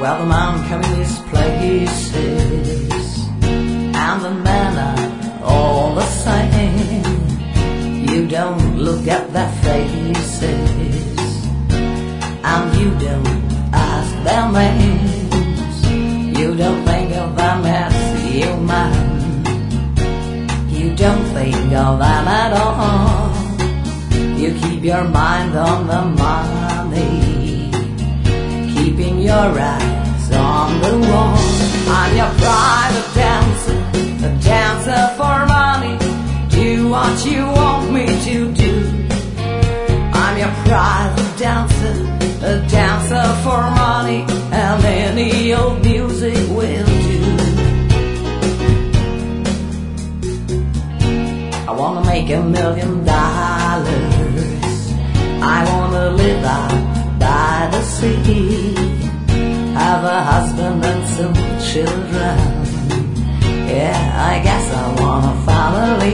Well, the man coming these places and the men are all the same. You don't look at their faces and you don't ask their names. You don't think of them as human. You don't think of them at all. You keep your mind on the money, keeping your eyes on the wall. I'm your private dancer, a dancer for money. Do what you want me to do. I'm your private dancer, a dancer for money, and any old music will do. I wanna make $1 million. I wanna live out by the sea, have a husband and some children. Yeah, I guess I want a family.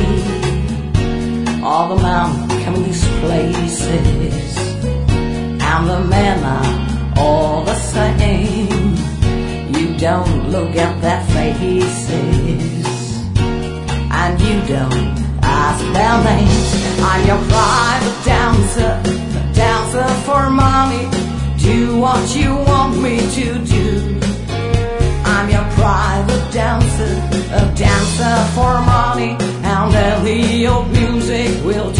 All the men come in these places and the men are all the same. You don't look at their faces and you don't ask their names. I'm your private dancer, a dancer for money. Do what you want me to do. I'm your private dancer, a dancer for money, and any old music will do.